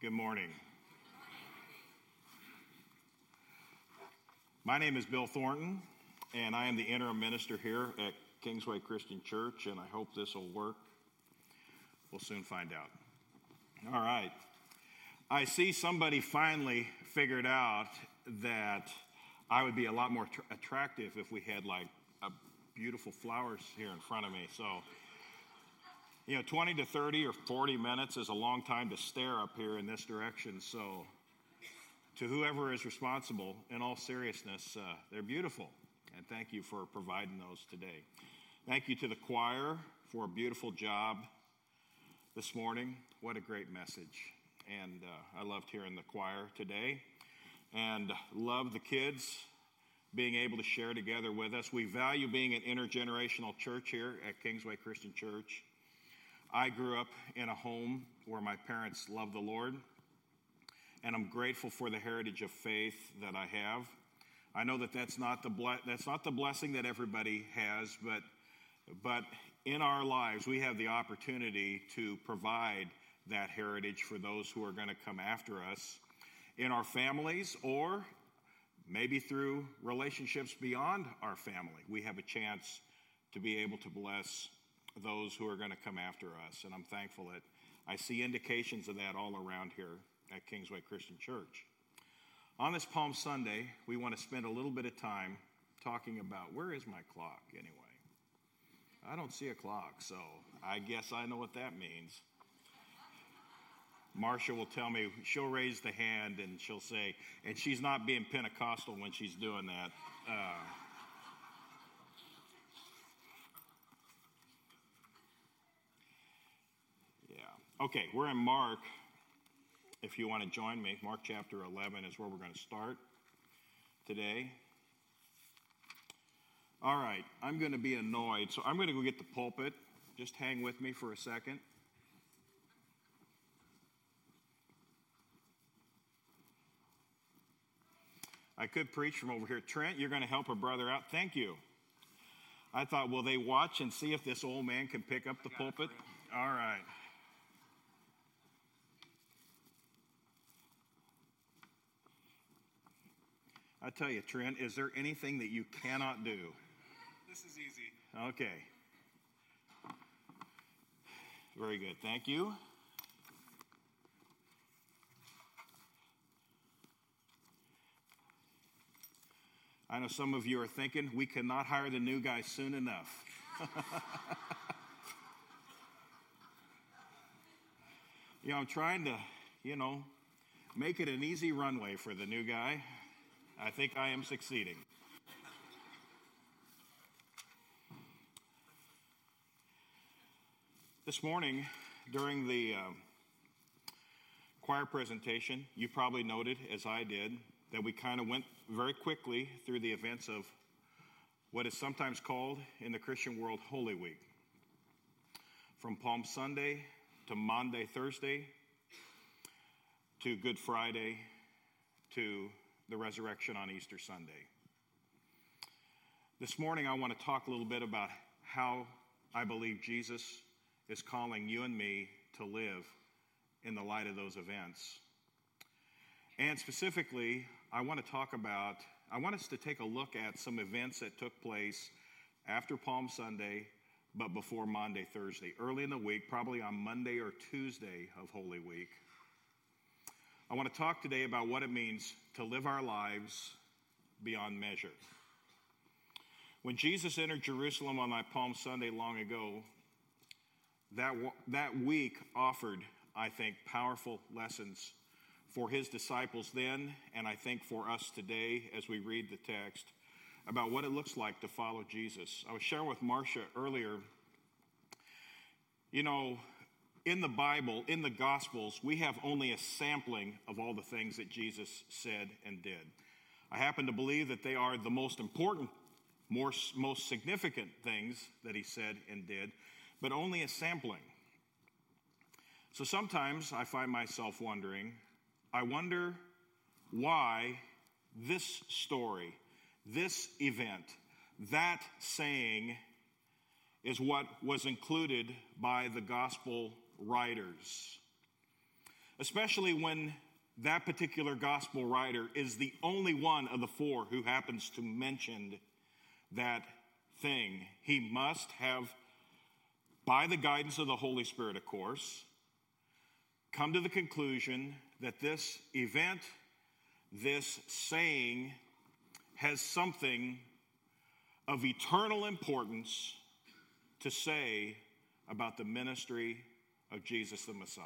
Good morning. My name is Bill Thornton, and I am the interim minister here at Kingsway Christian Church, and I hope this will work. We'll soon find out. All right. I see somebody finally figured out that I would be a lot more attractive if we had like beautiful flowers here in front of me. So, 20 to 30 or 40 minutes is a long time to stare up here in this direction. So, to whoever is responsible, in all seriousness, they're beautiful. And thank you for providing those today. Thank you to the choir for a beautiful job this morning. What a great message. And I loved hearing the choir today. And love the kids being able to share together with us. We value being an intergenerational church here at Kingsway Christian Church. I grew up in a home where my parents loved the Lord, and I'm grateful for the heritage of faith that I have. I know that that's not the blessing that everybody has, but in our lives we have the opportunity to provide that heritage for those who are going to come after us in our families, or maybe through relationships beyond our family. We have a chance to be able to bless those who are going to come after us, and I'm thankful that I see indications of that all around here at Kingsway Christian Church. On this Palm Sunday, we want to spend a little bit of time talking about, where is my clock anyway? I don't see a clock, so I guess I know what that means. Marcia will tell me, she'll raise the hand and she'll say, and she's not being Pentecostal when she's doing that. Okay, we're in Mark. If you want to join me, Mark chapter 11 is where we're going to start today. All right, I'm going to be annoyed, so I'm going to go get the pulpit. Just hang with me for a second. I could preach from over here. Trent, you're going to help a brother out. Thank you. I thought, will they watch and see if this old man can pick up the pulpit? All right. I tell you, Trent, is there anything that you cannot do? This is easy. Okay. Very good. Thank you. I know some of you are thinking, we cannot hire the new guy soon enough. I'm trying to, make it an easy runway for the new guy. I think I am succeeding. This morning, during the choir presentation, you probably noted, as I did, that we kind of went very quickly through the events of what is sometimes called in the Christian world Holy Week. From Palm Sunday to Maundy, Thursday, to Good Friday, to the resurrection on Easter Sunday. This morning I want to talk a little bit about how I believe Jesus is calling you and me to live in the light of those events. And specifically, I want us to take a look at some events that took place after Palm Sunday, but before Maundy, Thursday, early in the week, probably on Monday or Tuesday of Holy Week. I want to talk today about what it means to live our lives beyond measure. When Jesus entered Jerusalem on that Palm Sunday long ago, that week offered, I think, powerful lessons for his disciples then, and I think for us today as we read the text, about what it looks like to follow Jesus. I was sharing with Marcia earlier, in the Bible, in the Gospels, we have only a sampling of all the things that Jesus said and did. I happen to believe that they are the most important, most significant things that he said and did, but only a sampling. So sometimes I find myself wondering, I wonder why this story, this event, that saying is what was included by the gospel writers. especially when that particular gospel writer is the only one of the four who happens to mention that thing. He must have, by the guidance of the Holy Spirit, of course, come to the conclusion that this event, this saying, has something of eternal importance to say about the ministry of Jesus the Messiah.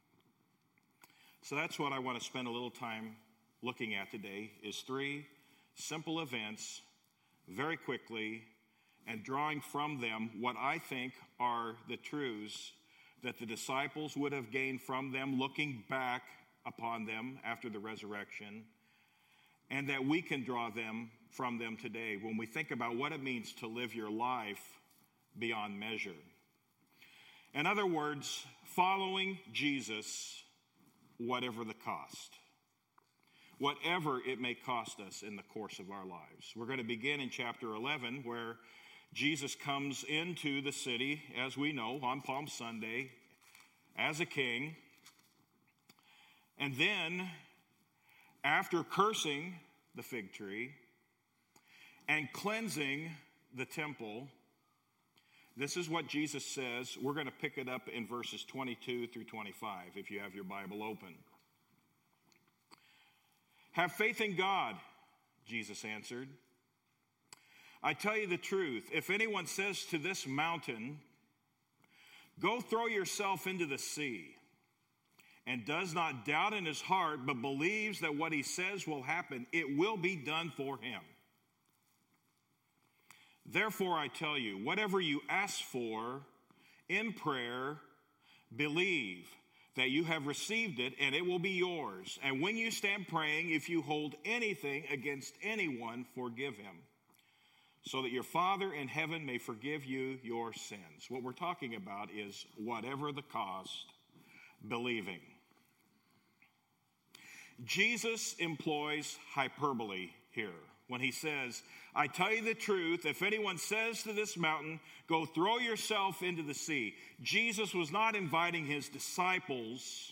So that's what I want to spend a little time looking at today, is three simple events very quickly, and drawing from them what I think are the truths that the disciples would have gained from them, looking back upon them after the resurrection, and that we can draw them from them today when we think about what it means to live your life beyond measure. In other words, following Jesus, whatever the cost, whatever it may cost us in the course of our lives. We're going to begin in chapter 11, where Jesus comes into the city, as we know, on Palm Sunday, as a king. And then, after cursing the fig tree and cleansing the temple, this is what Jesus says. We're going to pick it up in verses 22 through 25, if you have your Bible open. Have faith in God, Jesus answered. I tell you the truth, if anyone says to this mountain, go throw yourself into the sea, and does not doubt in his heart, but believes that what he says will happen, it will be done for him. Therefore, I tell you, whatever you ask for in prayer, believe that you have received it, and it will be yours. And when you stand praying, if you hold anything against anyone, forgive him, so that your Father in heaven may forgive you your sins. What we're talking about is whatever the cost, believing. Jesus employs hyperbole here when he says, I tell you the truth, if anyone says to this mountain, go throw yourself into the sea. Jesus was not inviting his disciples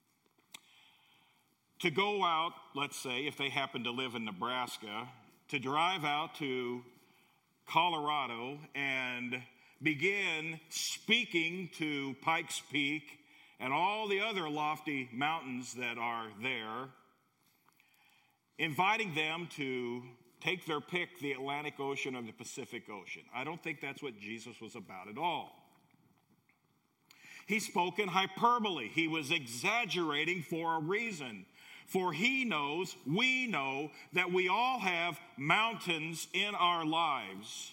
to go out, let's say, if they happen to live in Nebraska, to drive out to Colorado and begin speaking to Pikes Peak and all the other lofty mountains that are there, inviting them to take their pick, the Atlantic Ocean or the Pacific Ocean. I don't think that's what Jesus was about at all. He spoke in hyperbole. He was exaggerating for a reason. For he knows, we know, that we all have mountains in our lives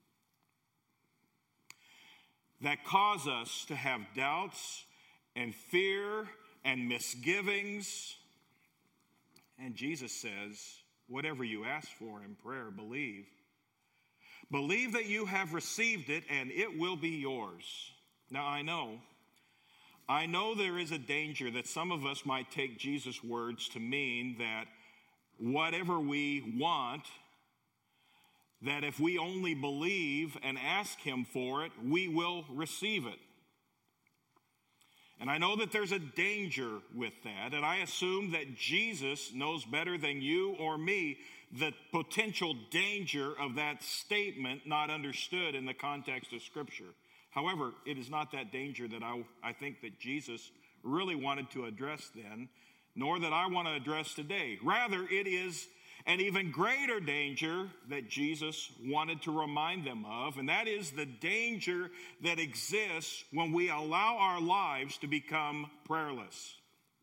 that cause us to have doubts and fear and misgivings. And Jesus says, whatever you ask for in prayer, believe. Believe that you have received it, and it will be yours. Now, I know there is a danger that some of us might take Jesus' words to mean that whatever we want, that if we only believe and ask him for it, we will receive it. And I know that there's a danger with that, and I assume that Jesus knows better than you or me the potential danger of that statement not understood in the context of Scripture. However, it is not that danger that I think that Jesus really wanted to address then, nor that I want to address today. Rather, it is an even greater danger that Jesus wanted to remind them of, and that is the danger that exists when we allow our lives to become prayerless.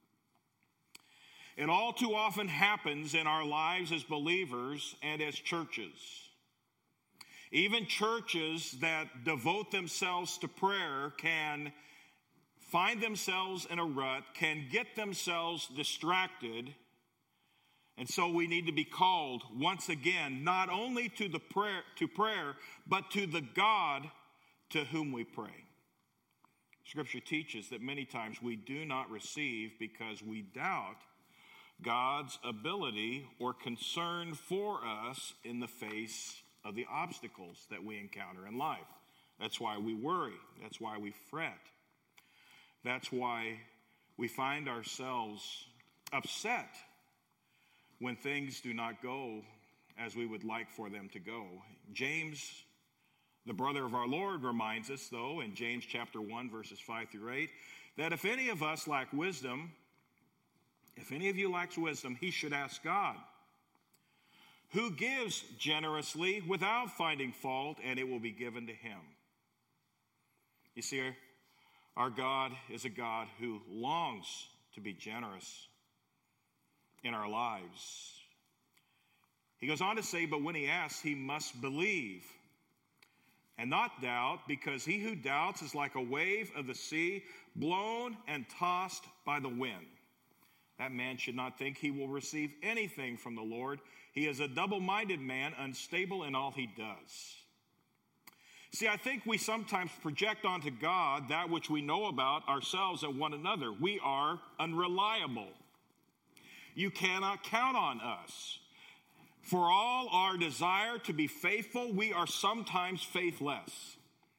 It all too often happens in our lives as believers and as churches. Even churches that devote themselves to prayer can find themselves in a rut, can get themselves distracted. And so we need to be called once again, not only to prayer, but to the God to whom we pray. Scripture teaches that many times we do not receive because we doubt God's ability or concern for us in the face of the obstacles that we encounter in life. That's why we worry. That's why we fret. That's why we find ourselves upset when things do not go as we would like for them to go. James, the brother of our Lord, reminds us, though, in James chapter 1, verses 5 through 8, that if any of us lack wisdom, if any of you lacks wisdom, he should ask God, who gives generously without finding fault, and it will be given to him. You see, our God is a God who longs to be generous in our lives. He goes on to say, but when he asks, he must believe and not doubt, because he who doubts is like a wave of the sea, blown and tossed by the wind. That man should not think he will receive anything from the Lord. He is a double-minded man, unstable in all he does. See, I think we sometimes project onto God that which we know about ourselves and one another. We are unreliable. You cannot count on us. For all our desire to be faithful, we are sometimes faithless.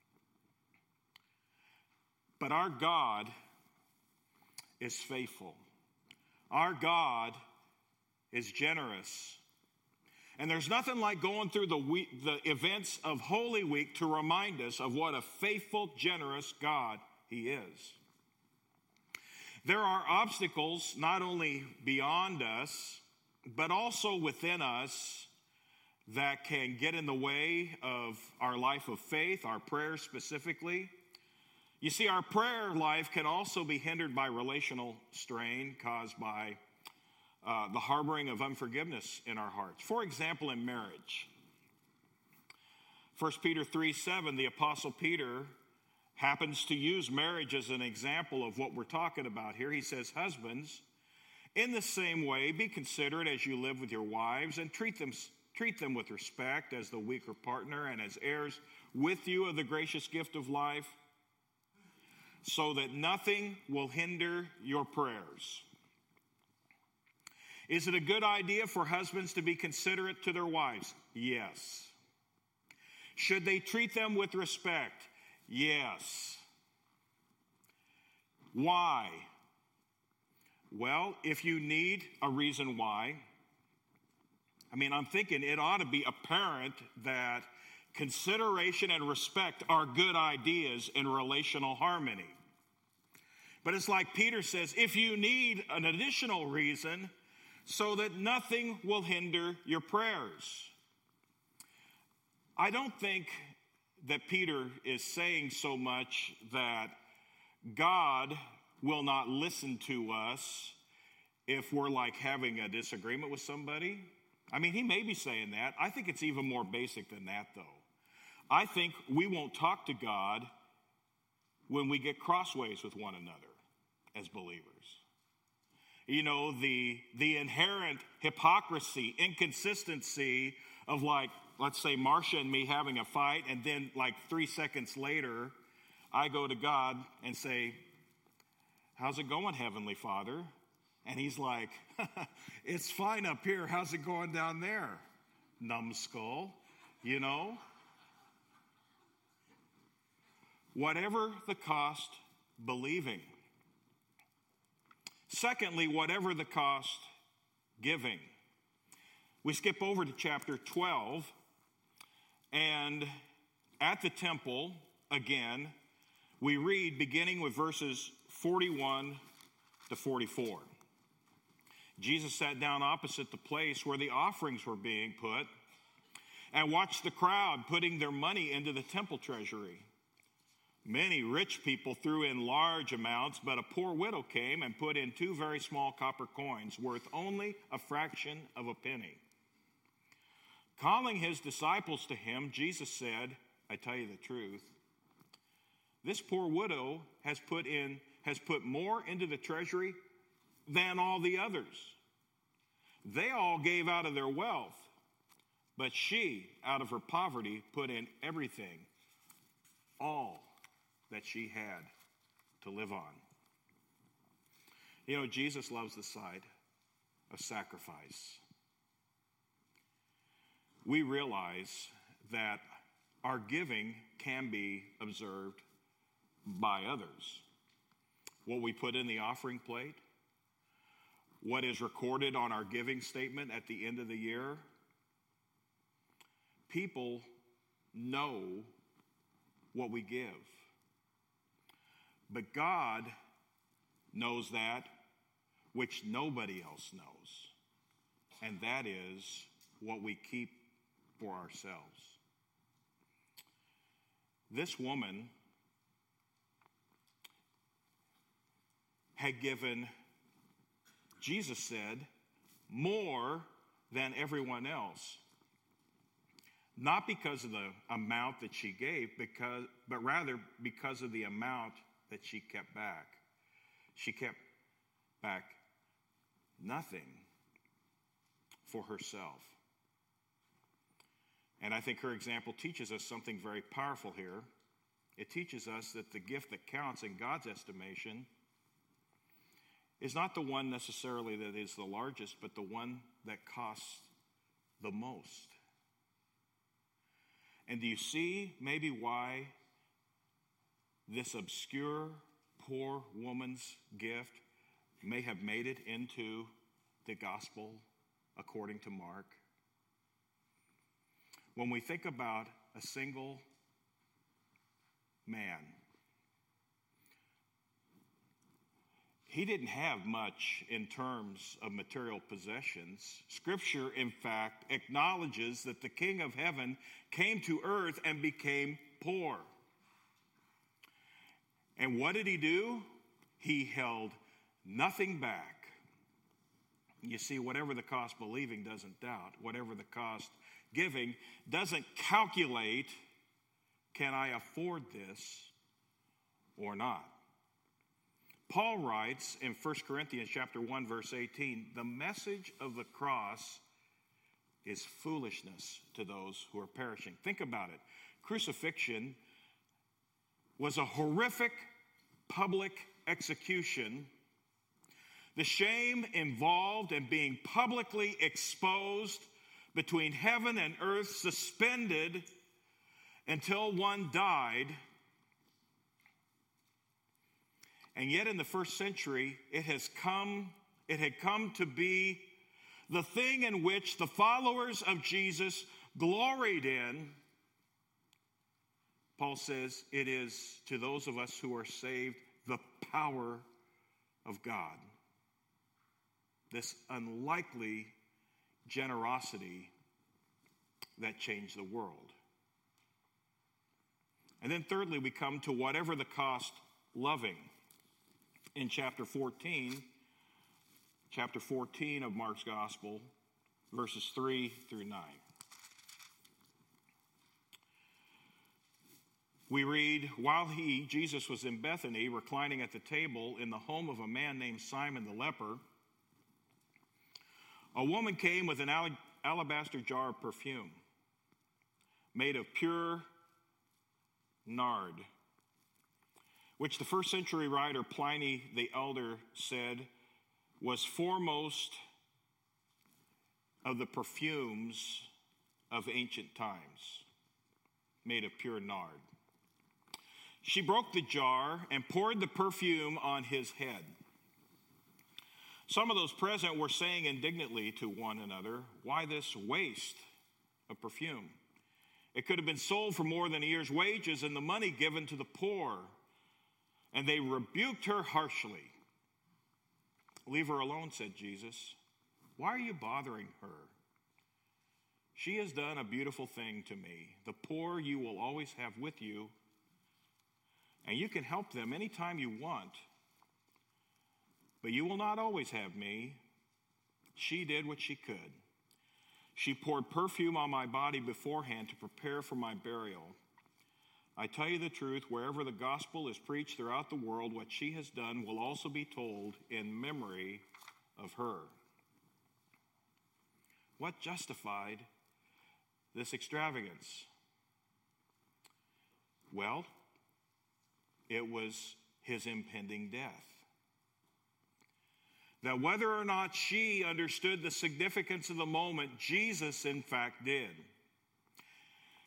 But our God is faithful. Our God is generous. And there's nothing like going through the events of Holy Week to remind us of what a faithful, generous God he is. There are obstacles not only beyond us, but also within us that can get in the way of our life of faith, our prayers specifically. You see, our prayer life can also be hindered by relational strain caused by the harboring of unforgiveness in our hearts. For example, in marriage. 1 Peter 3:7, the Apostle Peter happens to use marriage as an example of what we're talking about here. He says, husbands, in the same way, be considerate as you live with your wives, and treat them with respect as the weaker partner and as heirs with you of the gracious gift of life, so that nothing will hinder your prayers. Is it a good idea for husbands to be considerate to their wives? Yes. Should they treat them with respect? Yes. Why? Well, if you need a reason why, I'm thinking it ought to be apparent that consideration and respect are good ideas in relational harmony. But it's like Peter says, if you need an additional reason, so that nothing will hinder your prayers. I don't think that Peter is saying so much that God will not listen to us if we're like having a disagreement with somebody. He may be saying that. I think it's even more basic than that, though. I think we won't talk to God when we get crossways with one another as believers. You know, the inherent hypocrisy, inconsistency of, like, let's say Marcia and me having a fight, and then like 3 seconds later, I go to God and say, how's it going, Heavenly Father? And he's like, it's fine up here. How's it going down there? Numbskull, you know? Whatever the cost, believing. Secondly, whatever the cost, giving. We skip over to chapter 12, and at the temple, again, we read beginning with verses 41 to 44. Jesus sat down opposite the place where the offerings were being put and watched the crowd putting their money into the temple treasury. Many rich people threw in large amounts, but a poor widow came and put in 2 very small copper coins worth only a fraction of a penny. Calling his disciples to him, Jesus said, I tell you the truth, this poor widow has put more into the treasury than all the others. They all gave out of their wealth, but she, out of her poverty, put in everything, all that she had to live on. You know, Jesus loves the side of sacrifice. We realize that our giving can be observed by others. what we put in the offering plate, what is recorded on our giving statement at the end of the year. People know what we give. But God knows that which nobody else knows, and that is what we keep for ourselves. This woman had given, Jesus said, more than everyone else. Not because of the amount that she gave, but rather because of the amount that she kept back. She kept back nothing for herself. And I think her example teaches us something very powerful here. It teaches us that the gift that counts in God's estimation is not the one necessarily that is the largest, but the one that costs the most. And do you see maybe why this obscure, poor woman's gift may have made it into the gospel according to Mark? When we think about a single man, he didn't have much in terms of material possessions. Scripture, in fact, acknowledges that the King of Heaven came to earth and became poor. And what did he do? He held nothing back. You see, whatever the cost believing doesn't doubt. Whatever the cost giving doesn't calculate, can I afford this or not? Paul writes in 1 Corinthians chapter 1, verse 18, the message of the cross is foolishness to those who are perishing. Think about it. Crucifixion was a horrific public execution. The shame involved in being publicly exposed between heaven and earth, suspended until one died. And yet in the first century, it had come to be the thing in which the followers of Jesus gloried in. Paul says it is to those of us who are saved the power of God. This unlikely generosity that changed the world. And then thirdly, we come to whatever the cost, loving. In chapter 14 of Mark's Gospel, verses 3 through 9. We read, while Jesus was in Bethany, reclining at the table in the home of a man named Simon the leper, a woman came with an alabaster jar of perfume made of pure nard, which the first century writer Pliny the Elder said was foremost of the perfumes of ancient times, made of pure nard. She broke the jar and poured the perfume on his head. Some of those present were saying indignantly to one another, why this waste of perfume? It could have been sold for more than a year's wages and the money given to the poor. And they rebuked her harshly. Leave her alone, said Jesus. Why are you bothering her? She has done a beautiful thing to me. The poor you will always have with you, and you can help them anytime you want. But you will not always have me. She did what she could. She poured perfume on my body beforehand to prepare for my burial. I tell you the truth, wherever the gospel is preached throughout the world, what she has done will also be told in memory of her. What justified this extravagance? Well, it was his impending death. That whether or not she understood the significance of the moment, Jesus in fact did.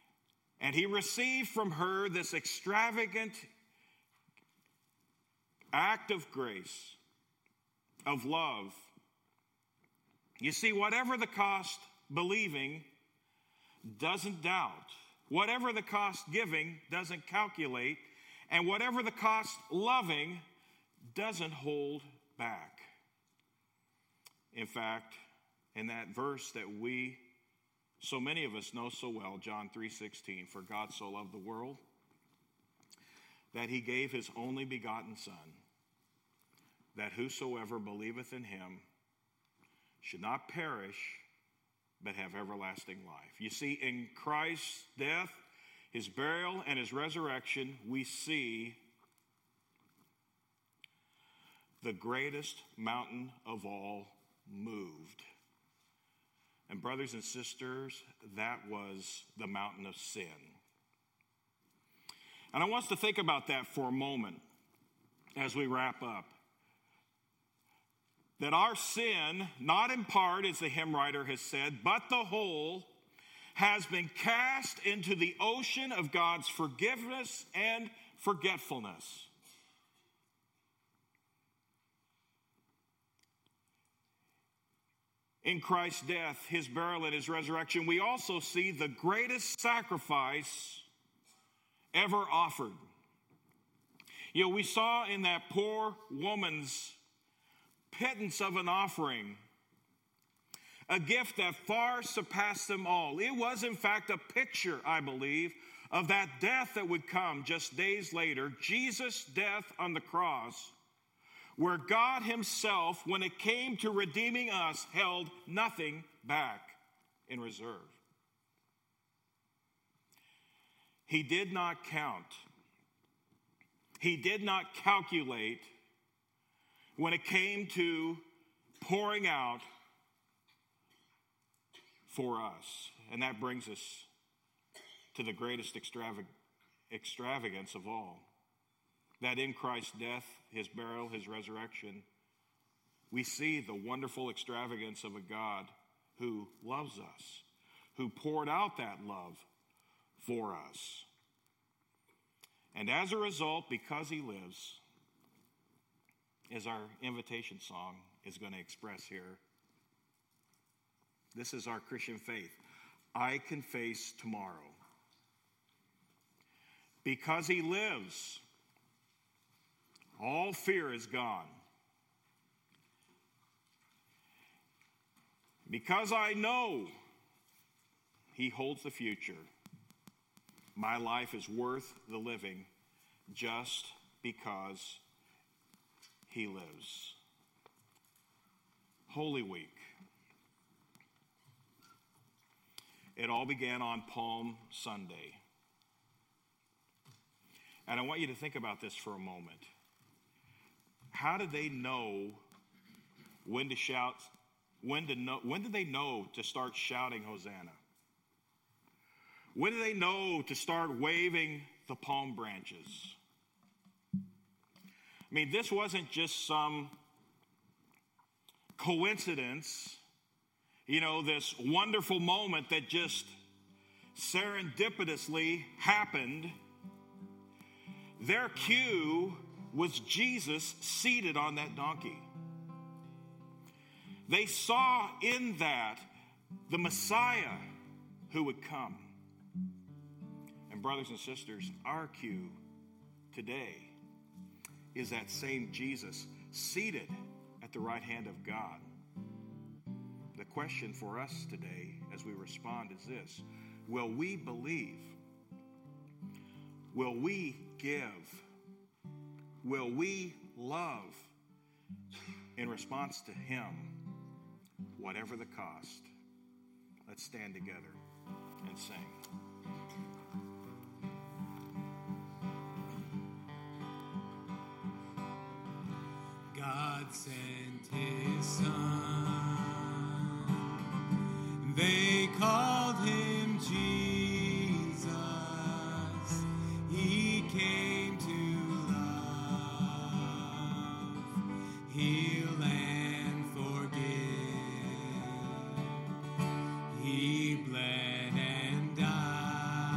And he received from her this extravagant act of grace, of love. You see, whatever the cost, believing doesn't doubt. Whatever the cost, giving doesn't calculate. And whatever the cost, loving doesn't hold back. In fact, in that verse that so many of us know so well, John 3:16, for God so loved the world that he gave his only begotten Son, that whosoever believeth in him should not perish, but have everlasting life. You see, in Christ's death, his burial, and his resurrection, we see the greatest mountain of all moved. And brothers and sisters, that was the mountain of sin. And I want us to think about that for a moment as we wrap up. That our sin, not in part, as the hymn writer has said, but the whole, has been cast into the ocean of God's forgiveness and forgetfulness. In Christ's death, his burial, and his resurrection, we also see the greatest sacrifice ever offered. You know, we saw in that poor woman's pittance of an offering a gift that far surpassed them all. It was, in fact, a picture, I believe, of that death that would come just days later, Jesus' death on the cross, where God himself, when it came to redeeming us, held nothing back in reserve. He did not count. He did not calculate when it came to pouring out for us. And that brings us to the greatest extravagance of all. That in Christ's death, his burial, his resurrection, we see the wonderful extravagance of a God who loves us, who poured out that love for us. And as a result, because he lives, as our invitation song is going to express here, this is our Christian faith. I can face tomorrow. Because he lives, all fear is gone. Because I know he holds the future, my life is worth the living just because he lives. Holy Week. It all began on Palm Sunday. And I want you to think about this for a moment. How did they know when to shout? When did they know to start shouting Hosanna? When did they know to start waving the palm branches? I mean, this wasn't just some coincidence, this wonderful moment that just serendipitously happened. Their cue was Jesus seated on that donkey. They saw in that the Messiah who would come. And brothers and sisters, our cue today is that same Jesus seated at the right hand of God. The question for us today as we respond is this: will we believe? Will we give? Will we love in response to him, whatever the cost? Let's stand together and sing. God sent his Son.